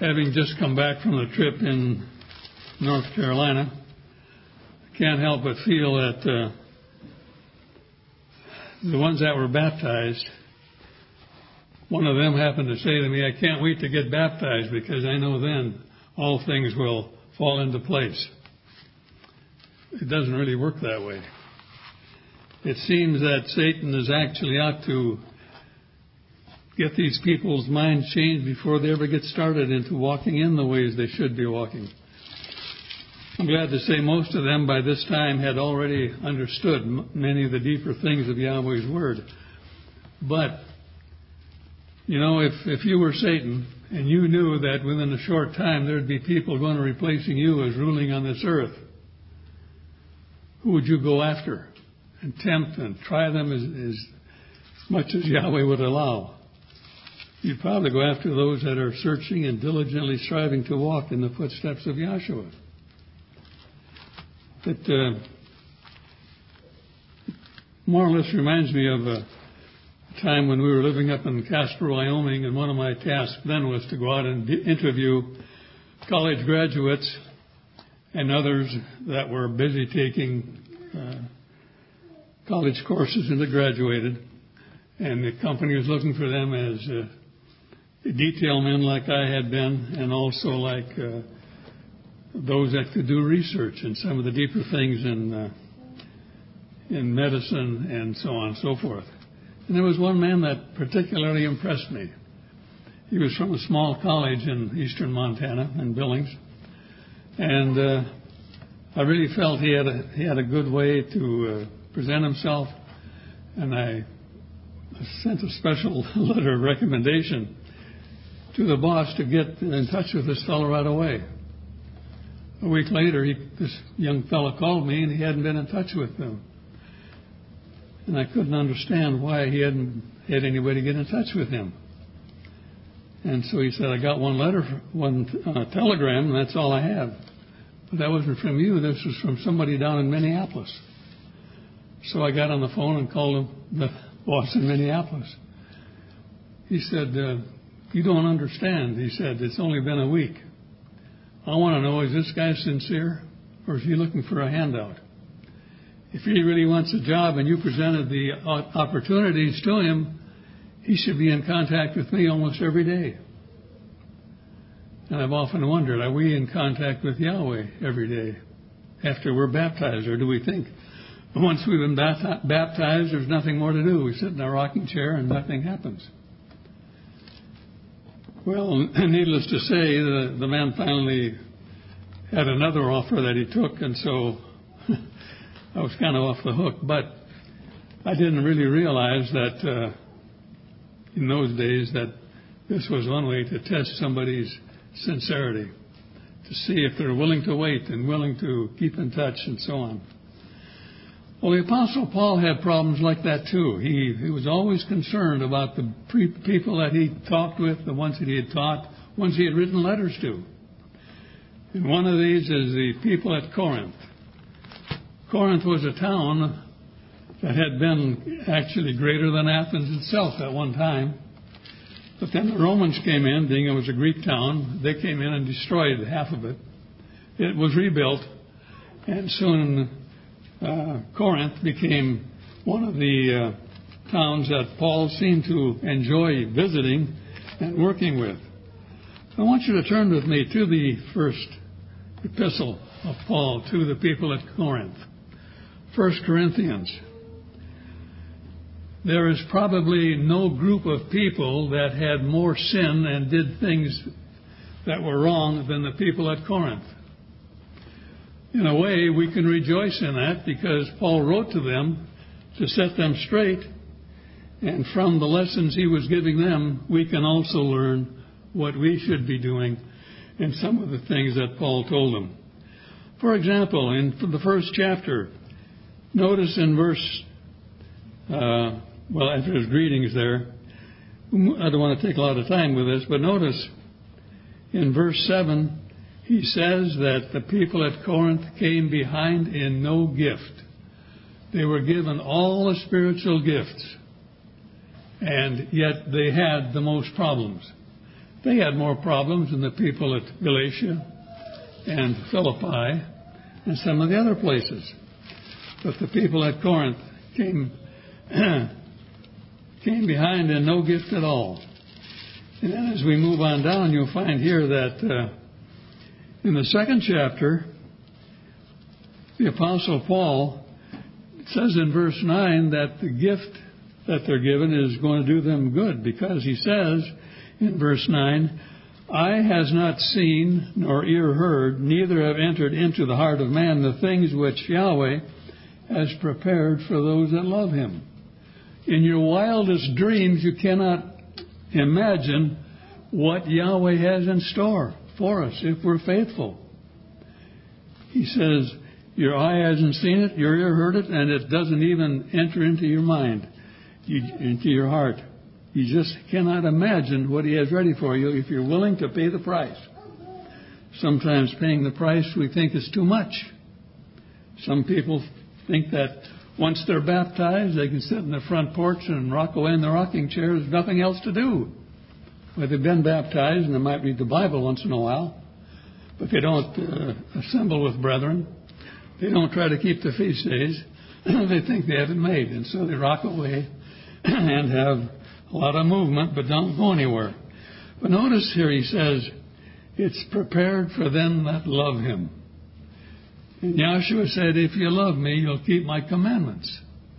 having just come back from a trip in North Carolina, I can't help but feel that the ones that were baptized, one of them happened to say to me, I can't wait to get baptized because I know then all things will fall into place. It doesn't really work that way. It seems that Satan is actually out to get these people's minds changed before they ever get started into walking in the ways they should be walking. I'm glad to say most of them by this time had already understood many of the deeper things of Yahweh's Word. But, you know, if you were Satan and you knew that within a short time there'd be people going to replacing you as ruling on this earth, who would you go after and tempt and try them as much as Yahweh would allow? You'd probably go after those that are searching and diligently striving to walk in the footsteps of Yahshua. It more or less reminds me of a time when we were living up in Casper, Wyoming, and one of my tasks then was to go out and interview college graduates and others that were busy taking college courses and had graduated. And the company was looking for them as detail men like I had been, and also like those that could do research and some of the deeper things in medicine and so on and so forth. And there was one man that particularly impressed me. He was from a small college in eastern Montana, in Billings. And I really felt he had a good way to present himself. And I sent a special letter of recommendation to the boss to get in touch with this fellow right away. A week later, this young fellow called me, and he hadn't been in touch with them. And I couldn't understand why he hadn't had anybody get in touch with him. And so he said, I got one telegram, and that's all I have. But that wasn't from you. This was from somebody down in Minneapolis. So I got on the phone and called him, the boss in Minneapolis. He said, you don't understand. He said, it's only been a week. I want to know, is this guy sincere, or is he looking for a handout? If he really wants a job and you presented the opportunities to him, he should be in contact with me almost every day. And I've often wondered, are we in contact with Yahweh every day after we're baptized? Or do we think once we've been baptized, there's nothing more to do? We sit in our rocking chair and nothing happens. Well, needless to say, the man finally had another offer that he took, and so I was kind of off the hook. But I didn't really realize that in those days that this was one way to test somebody's sincerity, to see if they're willing to wait and willing to keep in touch and so on. Well, the Apostle Paul had problems like that too. He was always concerned about the people that he talked with, the ones that he had taught, ones he had written letters to. And one of these is the people at Corinth. Corinth was a town that had been actually greater than Athens itself at one time. But then the Romans came in, being it was a Greek town. They came in and destroyed half of it. It was rebuilt, and soon Corinth became one of the towns that Paul seemed to enjoy visiting and working with. I want you to turn with me to the first epistle of Paul to the people at Corinth, 1 Corinthians. There is probably no group of people that had more sin and did things that were wrong than the people at Corinth. In a way, we can rejoice in that because Paul wrote to them to set them straight. And from the lessons he was giving them, we can also learn what we should be doing in some of the things that Paul told them. For example, in the first chapter, notice in verse, after his greetings there, I don't want to take a lot of time with this, but notice in verse 7, he says that the people at Corinth came behind in no gift. They were given all the spiritual gifts, and yet they had the most problems. They had more problems than the people at Galatia and Philippi and some of the other places. But the people at Corinth came behind in no gift at all. And then as we move on down, you'll find here that in the 2nd chapter, the Apostle Paul says in verse 9 that the gift that they're given is going to do them good, because he says in verse 9, "Eye has not seen, nor ear heard, neither have entered into the heart of man the things which Yahweh has prepared for those that love him." In your wildest dreams, you cannot imagine what Yahweh has in store for us if we're faithful. He says, your eye hasn't seen it, your ear heard it, and it doesn't even enter into your mind, into your heart. You just cannot imagine what he has ready for you if you're willing to pay the price. Sometimes paying the price we think is too much. Some people think that once they're baptized, they can sit in the front porch and rock away in the rocking chair. There's nothing else to do. Well, they've been baptized and they might read the Bible once in a while, but they don't assemble with brethren. They don't try to keep the feast days. They think they have it made, and so they rock away and have a lot of movement, but don't go anywhere. But notice here he says, it's prepared for them that love him. And Yahshua said, if you love me, you'll keep my commandments.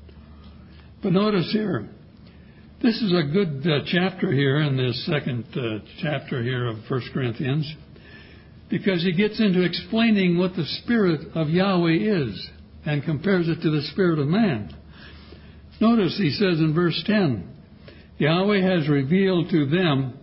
But notice here, this is a good chapter here in this 2nd chapter here of 1 Corinthians, because he gets into explaining what the Spirit of Yahweh is and compares it to the spirit of man. Notice he says in verse 10, Yahweh has revealed them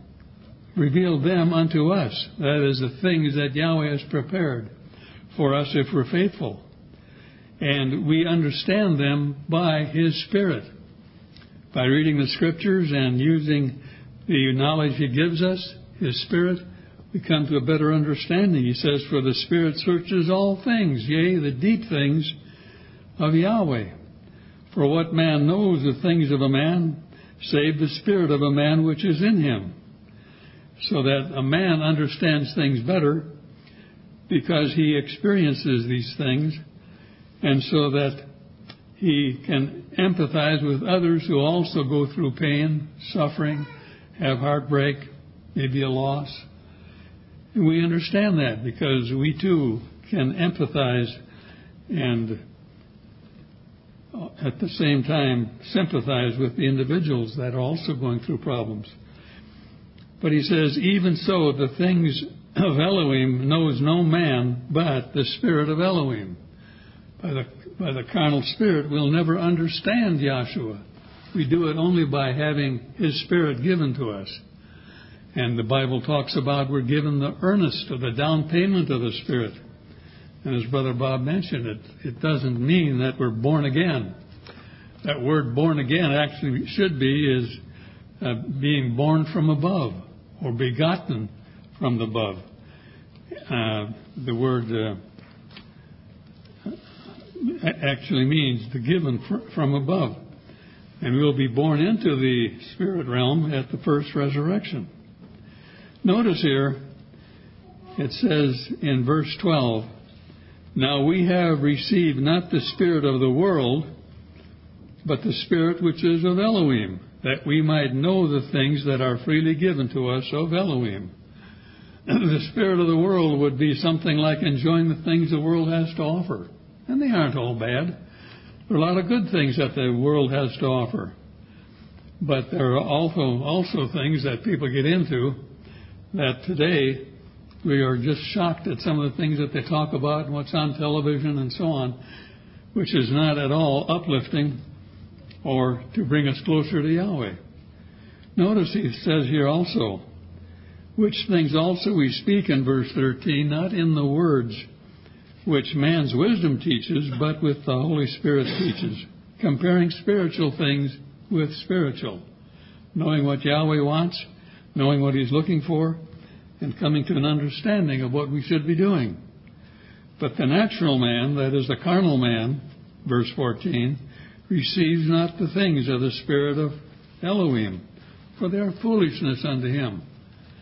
unto us. That is the things that Yahweh has prepared for us if we're faithful. And we understand them by his Spirit. By reading the Scriptures and using the knowledge he gives us, his Spirit, we come to a better understanding. He says, for the Spirit searches all things, yea, the deep things of Yahweh. For what man knows the things of a man, save the spirit of a man which is in him? So that a man understands things better because he experiences these things, and so that he can empathize with others who also go through pain, suffering, have heartbreak, maybe a loss. And we understand that because we too can empathize and at the same time sympathize with the individuals that are also going through problems. But he says, even so, the things of Elohim knows no man but the Spirit of Elohim. By the carnal spirit, we'll never understand Yahshua. We do it only by having his Spirit given to us. And the Bible talks about we're given the earnest of the down payment of the Spirit. And as Brother Bob mentioned, it doesn't mean that we're born again. That word born again actually should be is being born from above or begotten from above. The word actually means the given from above. And we'll be born into the spirit realm at the first resurrection. Notice here, it says in verse 12, now we have received not the spirit of the world, but the Spirit which is of Elohim, that we might know the things that are freely given to us of Elohim. The spirit of the world would be something like enjoying the things the world has to offer. And they aren't all bad. There are a lot of good things that the world has to offer. But there are also things that people get into that today we are just shocked at some of the things that they talk about and what's on television and so on, which is not at all uplifting or to bring us closer to Yahweh. Notice he says here also, which things also we speak in verse 13, not in the words which man's wisdom teaches, but with the Holy Spirit teaches, comparing spiritual things with spiritual, knowing what Yahweh wants, knowing what he's looking for, and coming to an understanding of what we should be doing. But the natural man, that is the carnal man, verse 14, receives not the things of the Spirit of Elohim, for they are foolishness unto him.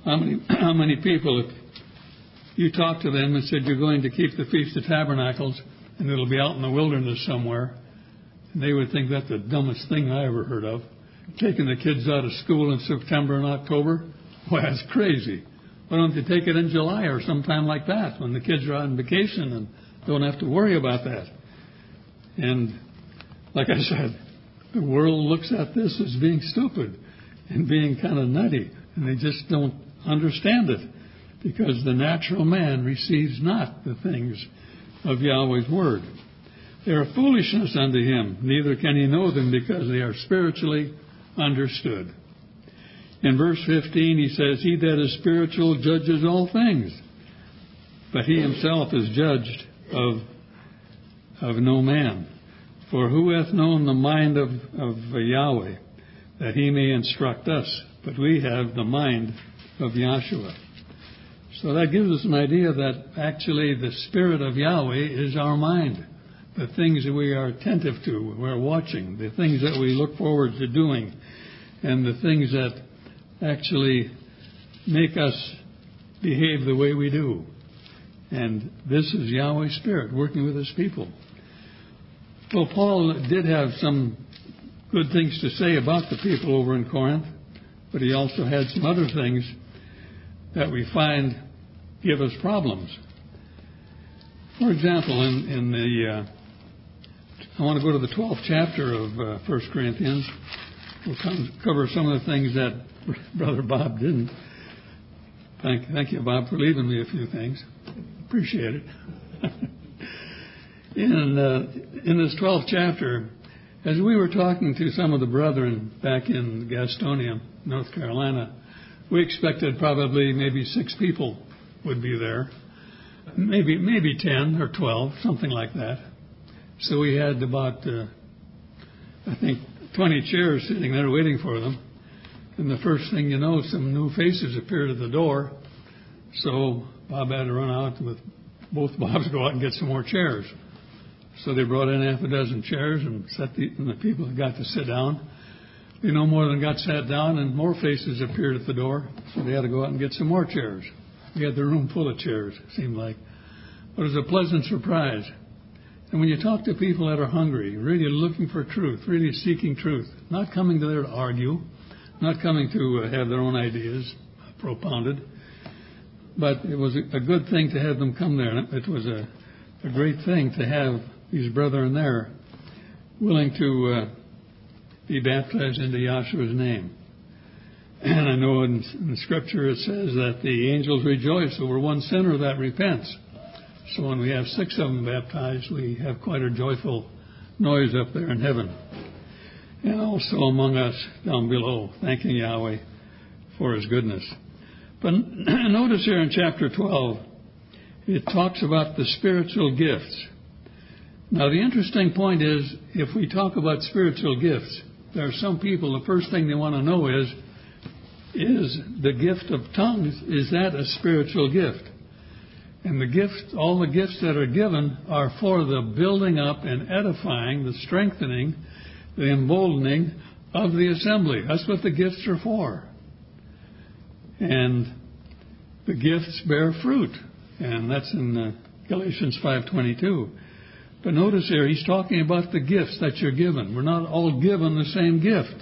how many people, if you talk to them and said you're going to keep the Feast of Tabernacles and it'll be out in the wilderness somewhere, and they would think that's the dumbest thing I ever heard of. Taking the kids out of school in September and October? Well, that's crazy. Why don't they take it in July or sometime like that when the kids are on vacation and don't have to worry about that? And like I said, the world looks at this as being stupid and being kind of nutty, and they just don't understand it because the natural man receives not the things of Yahweh's word. They are foolishness unto him, neither can he know them because they are spiritually understood. In verse 15 he says, he that is spiritual judges all things, but he himself is judged of no man. For who hath known the mind of Yahweh, that he may instruct us? But we have the mind of Yahshua. So that gives us an idea that actually the Spirit of Yahweh is our mind. The things that we are attentive to, we're watching, the things that we look forward to doing, and the things that actually make us behave the way we do. And this is Yahweh's Spirit working with His people. Well, Paul did have some good things to say about the people over in Corinth, but he also had some other things that we find give us problems. For example, I want to go to the 12th chapter of 1 Corinthians. We'll cover some of the things that Brother Bob didn't. Thank you, Bob, for leaving me a few things. Appreciate it. In this 12th chapter, as we were talking to some of the brethren back in Gastonia, North Carolina, we expected probably maybe 6 people would be there, maybe 10 or 12, something like that. So we had about, 20 chairs sitting there waiting for them. And the first thing you know, some new faces appeared at the door. So Bob had to run out with both Bobs go out and get some more chairs. So they brought in half a dozen chairs and and the people got to sit down. They no more than got sat down, and more faces appeared at the door. So they had to go out and get some more chairs. We had the room full of chairs, it seemed like. But it was a pleasant surprise. And when you talk to people that are hungry, really looking for truth, really seeking truth, not coming there to argue, not coming to have their own ideas propounded, but it was a good thing to have them come there. And it was a great thing to have these brethren there willing to be baptized into Yahshua's name. And I know in the Scripture it says that the angels rejoice over one sinner that repents. So when we have 6 of them baptized, we have quite a joyful noise up there in heaven. And also among us down below, thanking Yahweh for His goodness. But notice here in chapter 12, it talks about the spiritual gifts. Now the interesting point is, if we talk about spiritual gifts, there are some people, the first thing they want to know is the gift of tongues, is that a spiritual gift? And the gifts, all the gifts that are given are for the building up and edifying, the strengthening, the emboldening of the assembly. That's what the gifts are for. And the gifts bear fruit. And that's in Galatians 5:22. But notice here, he's talking about the gifts that you're given. We're not all given the same gift.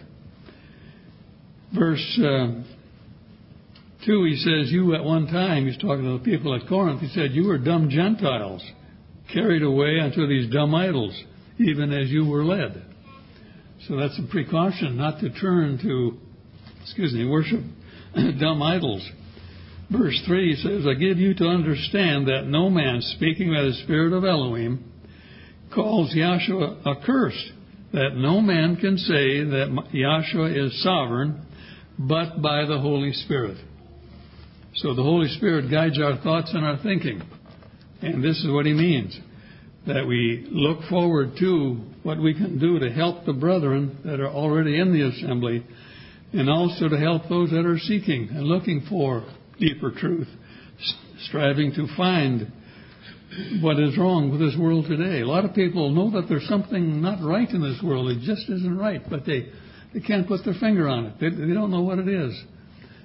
Verse 2, he says, you at one time, he's talking to the people at Corinth, he said, you were dumb Gentiles, carried away unto these dumb idols, even as you were led. So that's a precaution not to turn to, worship dumb idols. Verse 3 says, I give you to understand that no man, speaking by the Spirit of Elohim, calls Yahshua accursed, that no man can say that Yahshua is sovereign, but by the Holy Spirit. So the Holy Spirit guides our thoughts and our thinking. And this is what he means, that we look forward to what we can do to help the brethren that are already in the assembly, and also to help those that are seeking and looking for deeper truth, striving to find what is wrong with this world today. A lot of people know that there's something not right in this world. It just isn't right, but they can't put their finger on it. They don't know what it is.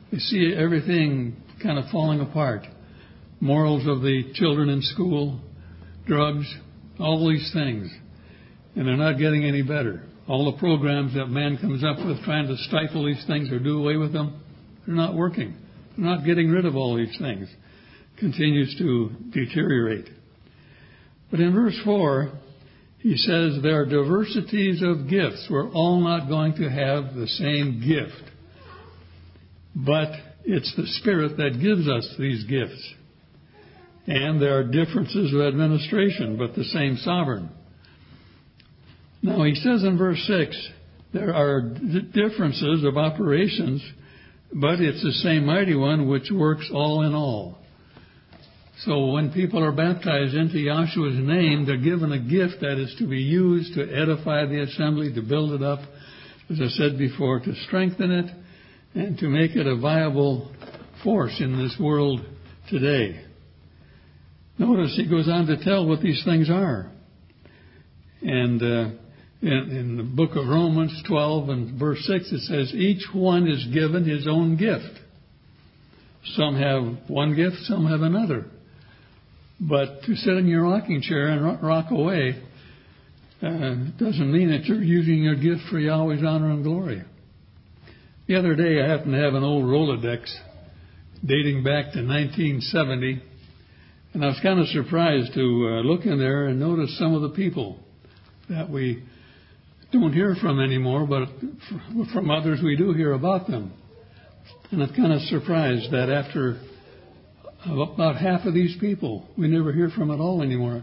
They see everything kind of falling apart. Morals of the children in school, drugs, all these things. And they're not getting any better. All the programs that man comes up with trying to stifle these things or do away with them, they're not working. They're not getting rid of all these things. Continues to deteriorate. But in verse 4, he says there are diversities of gifts. We're all not going to have the same gift. But it's the Spirit that gives us these gifts. And there are differences of administration, but the same sovereign. Now he says in verse 6, there are differences of operations, but it's the same mighty one which works all in all. So when people are baptized into Yahshua's name, they're given a gift that is to be used to edify the assembly, to build it up, as I said before, to strengthen it, and to make it a viable force in this world today. Notice he goes on to tell what these things are. And in the book of Romans 12 and verse 6, it says, each one is given his own gift. Some have one gift, some have another. But to sit in your rocking chair and rock away doesn't mean that you're using your gift for Yahweh's honor and glory. The other day, I happened to have an old Rolodex dating back to 1970, and I was kind of surprised to look in there and notice some of the people that we don't hear from anymore, but from others we do hear about them. And I'm kind of surprised that after about half of these people we never hear from at all anymore.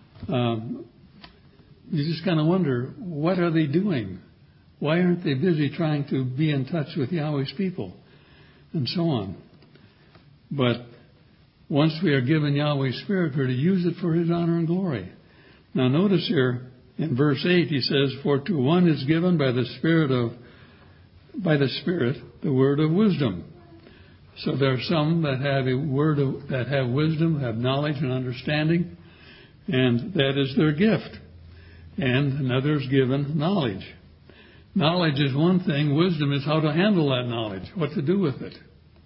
You just kind of wonder, what are they doing? Why aren't they busy trying to be in touch with Yahweh's people? And so on. But once we are given Yahweh's Spirit, we're to use it for His honor and glory. Now notice here in verse 8, he says, for to one is given by the Spirit the word of wisdom. So there are some that have that have wisdom, have knowledge and understanding, and that is their gift. And another is given knowledge. Knowledge is one thing. Wisdom is how to handle that knowledge, what to do with it.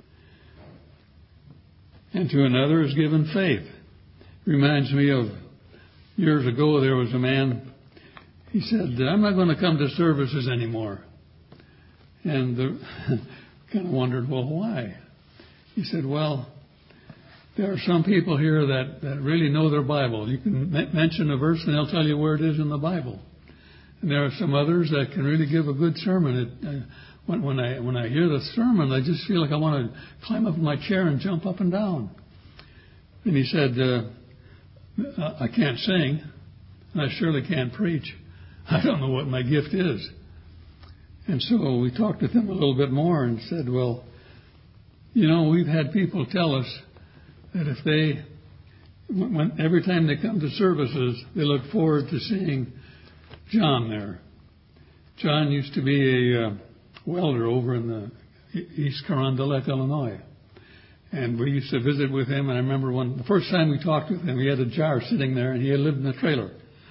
And to another is given faith. Reminds me of years ago, there was a man, he said, I'm not going to come to services anymore. And kind of wondered, well, why? He said, well, there are some people here that really know their Bible. You can mention a verse and they'll tell you where it is in the Bible. And there are some others that can really give a good sermon. When I hear the sermon, I just feel like I want to climb up in my chair and jump up and down. And he said, I can't sing, and I surely can't preach. I don't know what my gift is. And so we talked with him a little bit more and said, well, you know, we've had people tell us that if every time they come to services, they look forward to seeing John there. John used to be a welder over in the East Carondelet, Illinois. And we used to visit with him. And I remember the first time we talked with him, he had a jar sitting there, and he had lived in a trailer,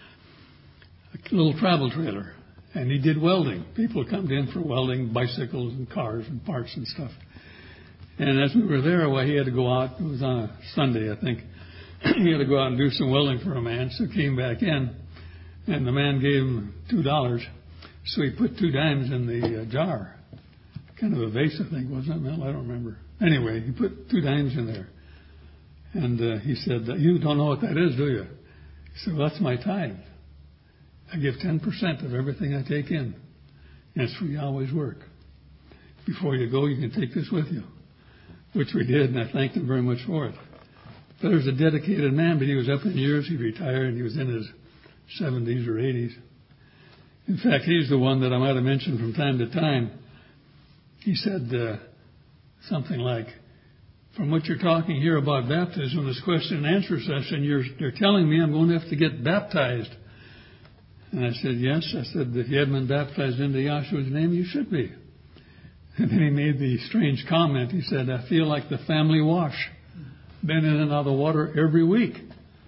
a little travel trailer. And he did welding. People come in for welding, bicycles and cars and parts and stuff. And as we were there, well, he had to go out. It was on a Sunday, I think. He had to go out and do some welding for a man. So he came back in, and the man gave him $2. So he put 2 dimes in the jar. Kind of a vase, I think, wasn't it, Mel? I don't remember. Anyway, he put 2 dimes in there. And he said, you don't know what that is, do you? He said, well, that's my tithe. I give 10% of everything I take in. And it's for Yahweh's work. Before you go, you can take this with you. Which we did, and I thanked him very much for it. But he was a dedicated man, but he was up in years. He retired, and he was in his 70s or 80s. In fact, he's the one that I might have mentioned from time to time. He said something like, from what you're talking here about baptism, this question and answer session, you're telling me I'm going to have to get baptized. And I said, yes. I said, if you haven't been baptized into Yahshua's name, you should be. And then he made the strange comment. He said, I feel like the family wash. Been in and out of the water every week.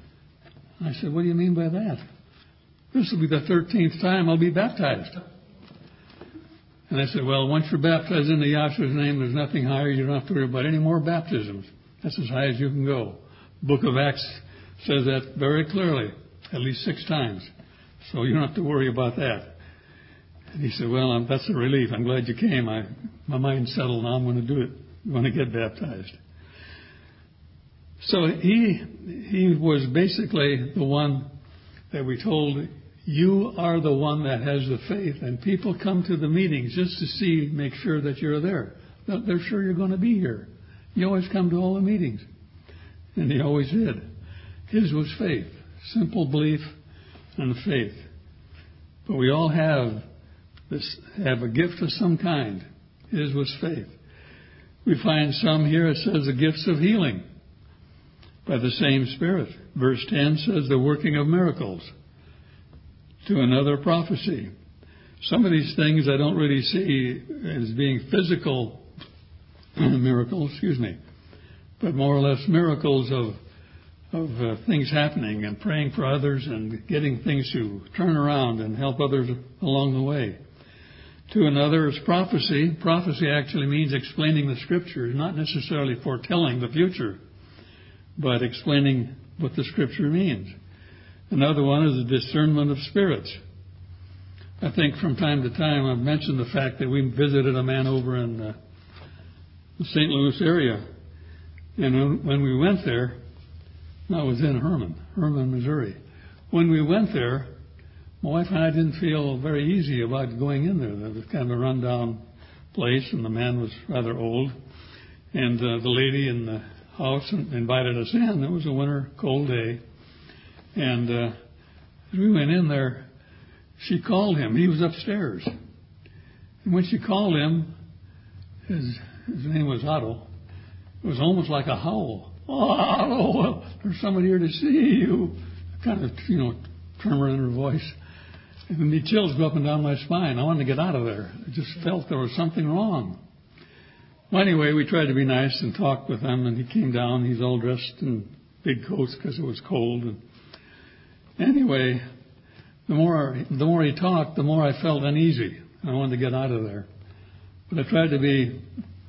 I said, what do you mean by that? This will be the 13th time I'll be baptized. And I said, well, once you're baptized into Yahshua's name, there's nothing higher. You don't have to worry about any more baptisms. That's as high as you can go. Book of Acts says that very clearly, at least 6 times. So you don't have to worry about that. And he said, well, that's a relief. I'm glad you came. My mind's settled now. I'm going to do it. I'm going to get baptized. So he was basically the one that we told, you are the one that has the faith. And people come to the meetings just to make sure that you're there. They're sure you're going to be here. You always come to all the meetings. And he always did. His was faith. Simple belief and faith. But we all have a gift of some kind. His was faith. We find some here, it says the gifts of healing by the same Spirit. Verse 10 says the working of miracles. To another, prophecy. Some of these things I don't really see as being physical miracles, but more or less miracles of things happening and praying for others and getting things to turn around and help others along the way. To another is prophecy. Prophecy actually means explaining the Scriptures, not necessarily foretelling the future, but explaining what the Scripture means. Another one is the discernment of spirits. I think from time to time I've mentioned the fact that we visited a man over in the St. Louis area. And when we went there, I was in Herman, Missouri. When we went there, my wife and I didn't feel very easy about going in there. It was kind of a rundown place, and the man was rather old. And the lady in the house invited us in. It was a winter, cold day. And as we went in there, she called him. He was upstairs. And when she called him, his name was Otto. It was almost like a howl. Oh, Otto, there's somebody here to see you. Kind of, tremor in her voice. And the chills go up and down my spine. I wanted to get out of there. I just felt there was something wrong. Well, anyway, we tried to be nice and talk with him, and he came down. He's all dressed in big coats because it was cold. And anyway, the more he talked, the more I felt uneasy. I wanted to get out of there. But I tried to be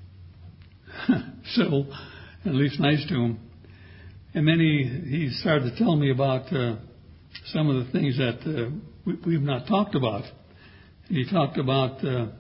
civil, at least nice to him. And then he started to tell me about some of the things that we've not talked about. And he talked about the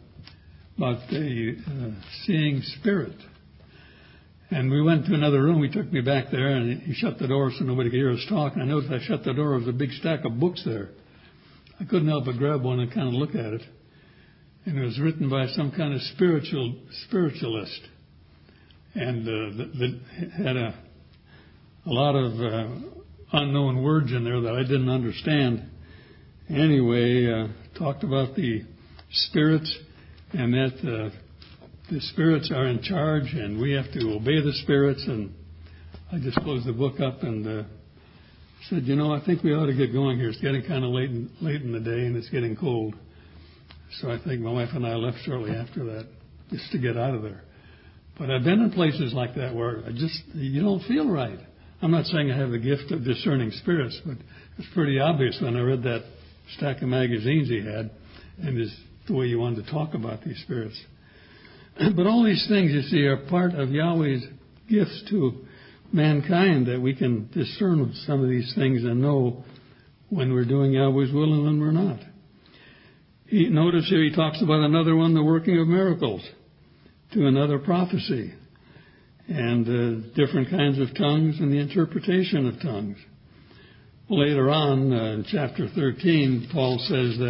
seeing spirit. And we went to another room. He took me back there, and he shut the door so nobody could hear us talk. And I noticed I shut the door. There was a big stack of books there. I couldn't help but grab one and kind of look at it. And it was written by some kind of spiritualist. And that had a lot of unknown words in there that I didn't understand. Anyway, talked about the spirits and that the spirits are in charge and we have to obey the spirits. And I just closed the book up and said, I think we ought to get going here. It's getting kind of late in the day and it's getting cold. So I think my wife and I left shortly after that just to get out of there. But I've been in places like that where you don't feel right. I'm not saying I have the gift of discerning spirits, but it's pretty obvious when I read that stack of magazines he had and just the way you wanted to talk about these spirits. But all these things, you see, are part of Yahweh's gifts to mankind, that we can discern some of these things and know when we're doing Yahweh's will and when we're not. Notice here he talks about another one, the working of miracles, to another, prophecy, and different kinds of tongues and the interpretation of tongues. Later on, in chapter 13, Paul says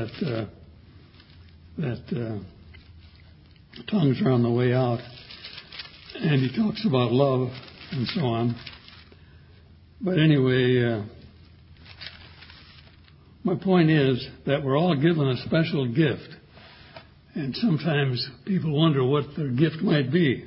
that tongues are on the way out, and he talks about love and so on. But anyway, my point is that we're all given a special gift, and sometimes people wonder what their gift might be.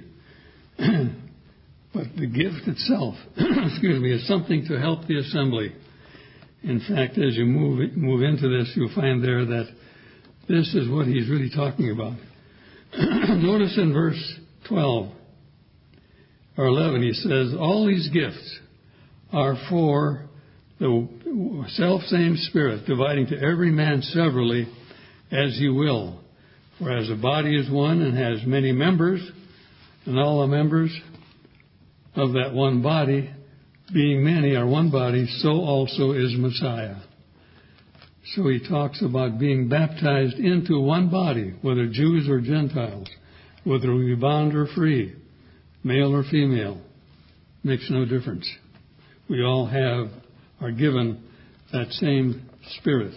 But the gift itself, is something to help the assembly. In fact, as you move into this, you'll find there that this is what he's really talking about. Notice in verse 12 or 11, he says, all these gifts are for the self-same Spirit, dividing to every man severally as he will. For as the body is one and has many members, and all the members of that one body, being many, are one body, so also is Messiah. So he talks about being baptized into one body, whether Jews or Gentiles, whether we be bond or free, male or female, makes no difference. We all are given that same Spirit.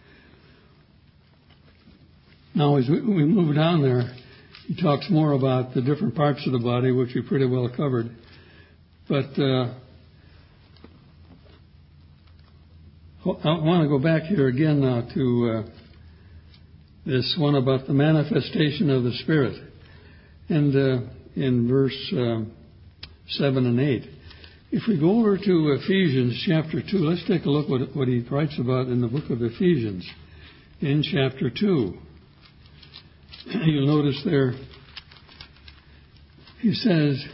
Now, as we move down there, he talks more about the different parts of the body, which we pretty well covered. But I want to go back here again now to this one about the manifestation of the Spirit. And in verse 7 and 8. If we go over to Ephesians chapter 2, let's take a look what he writes about in the book of Ephesians in chapter 2. You'll notice there, he says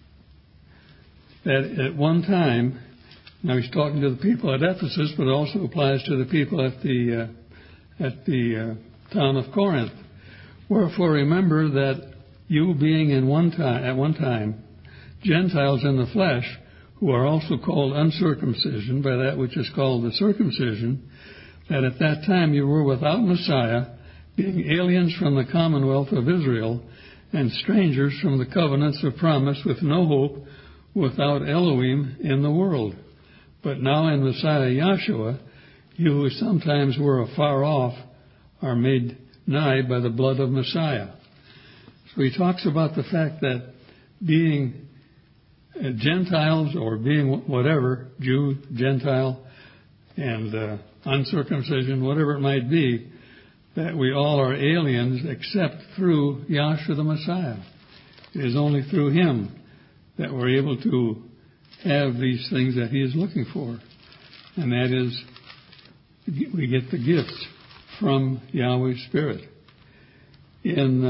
that at one time, now he's talking to the people at Ephesus, but it also applies to the people at the town of Corinth. Wherefore remember that you being at one time Gentiles in the flesh, who are also called uncircumcision by that which is called the circumcision, that at that time you were without Messiah, being aliens from the commonwealth of Israel, and strangers from the covenants of promise, with no hope, without Elohim in the world. But now in Messiah Yahshua, you who sometimes were afar off are made nigh by the blood of Messiah. So he talks about the fact that being Gentiles, or being whatever, Jew, Gentile, and uncircumcision, whatever it might be, that we all are aliens except through Yahshua the Messiah. It is only through him that we're able to have these things that he is looking for. And that is, we get the gifts from Yahweh's Spirit. In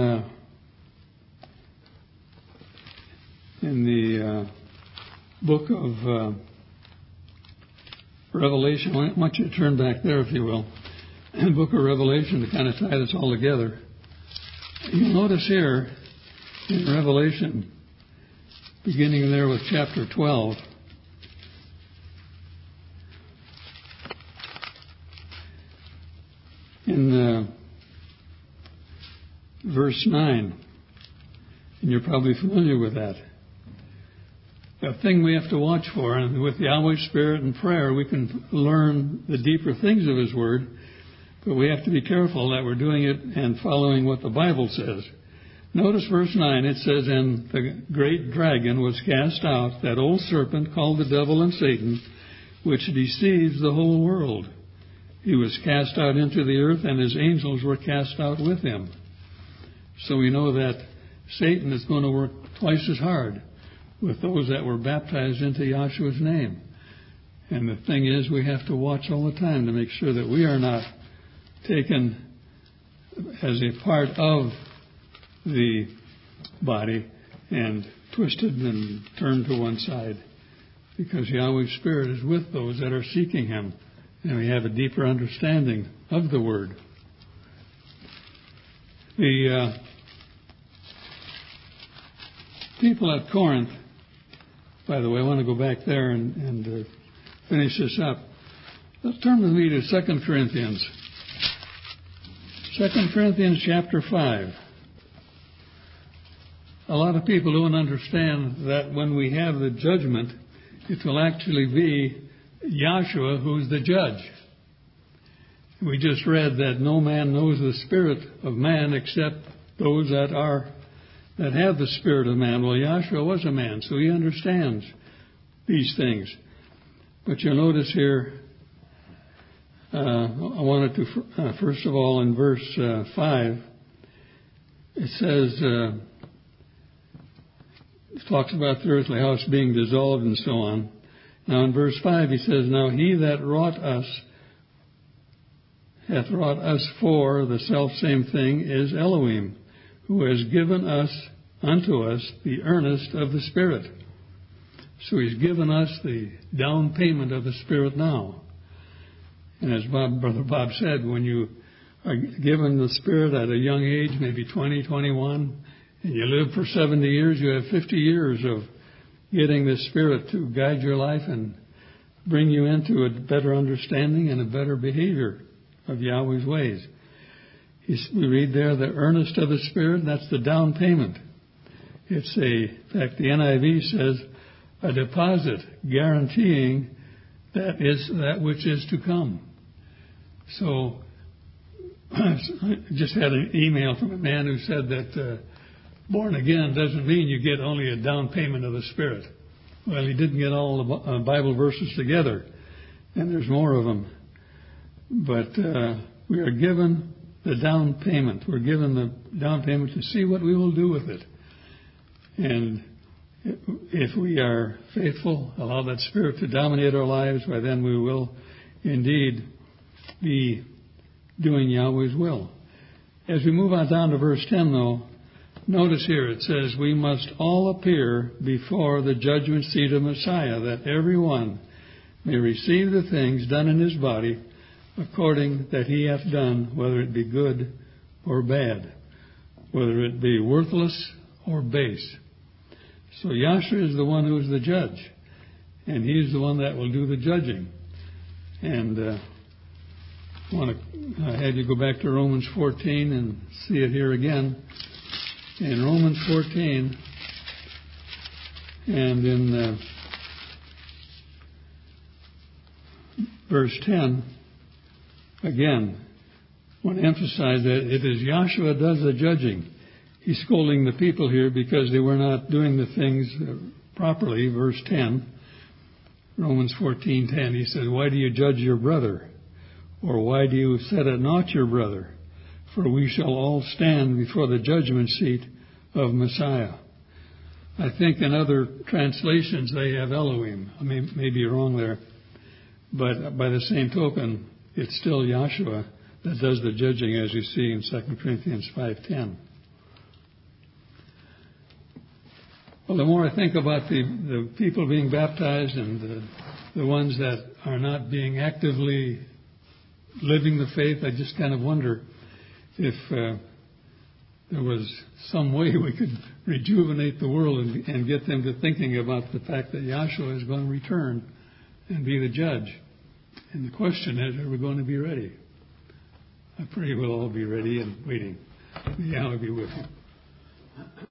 the book of Revelation, I want you to turn back there, if you will. In the book of Revelation, to kind of tie this all together, you'll notice here in Revelation, beginning there with chapter 12, in verse 9, and you're probably familiar with that. A thing we have to watch for, and with Yahweh's Spirit and prayer, we can learn the deeper things of His Word, but we have to be careful that we're doing it and following what the Bible says. Notice verse 9, it says, and the great dragon was cast out, that old serpent called the devil and Satan, which deceives the whole world. He was cast out into the earth, and his angels were cast out with him. So we know that Satan is going to work twice as hard with those that were baptized into Yahshua's name. And the thing is, we have to watch all the time to make sure that we are not taken as a part of the body and twisted and turned to one side, because Yahweh's Spirit is with those that are seeking Him, and we have a deeper understanding of the Word. The people at Corinth, by the way, I want to go back there and finish this up. Let's turn with me to 2 Corinthians. 2 Corinthians chapter 5. A lot of people don't understand that when we have the judgment, it will actually be Yahshua who's the judge. We just read that no man knows the spirit of man except those that have the spirit of man. Well, Yahshua was a man, so he understands these things. But you'll notice here, I wanted to, first of all, in verse 5, it says, it talks about the earthly house being dissolved and so on. Now in verse 5 he says, now he that hath wrought us for the selfsame thing is Elohim, who has given unto us the earnest of the Spirit. So he's given us the down payment of the Spirit now. And as Brother Bob said, when you are given the Spirit at a young age, maybe 20, 21, and you live for 70 years, you have 50 years of getting the Spirit to guide your life and bring you into a better understanding and a better behavior of Yahweh's ways. We read there the earnest of the Spirit, that's the down payment. In fact, the NIV says, a deposit guaranteeing that which is to come. So, I just had an email from a man who said that born again doesn't mean you get only a down payment of the Spirit. Well, he didn't get all the Bible verses together, and there's more of them. But we are given the down payment. We're given the down payment to see what we will do with it. And if we are faithful, allow that Spirit to dominate our lives, why then we will indeed be doing Yahweh's will. As we move on down to verse 10, though, notice here it says, we must all appear before the judgment seat of Messiah, that everyone may receive the things done in his body according that he hath done, whether it be good or bad, whether it be worthless or base. So Yahshua is the one who is the judge, and he's the one that will do the judging. And I want to have you go back to Romans 14 and see it here again. In Romans 14 and in verse 10, again, I want to emphasize that it is Yahshua does the judging. He's scolding the people here because they were not doing the things properly. Verse 10, Romans 14:10, he says, why do you judge your brother? Or why do you set at naught your brother? For we shall all stand before the judgment seat of Messiah. I think in other translations they have Elohim. I may be wrong there. But by the same token, it's still Yahshua that does the judging, as you see in 2 Corinthians 5:10. Well, the more I think about the people being baptized and the ones that are not being actively living the faith, I just kind of wonder if there was some way we could rejuvenate the world and get them to thinking about the fact that Yahshua is going to return and be the judge. And the question is, are we going to be ready? I pray we'll all be ready and waiting. May Yahweh be with you.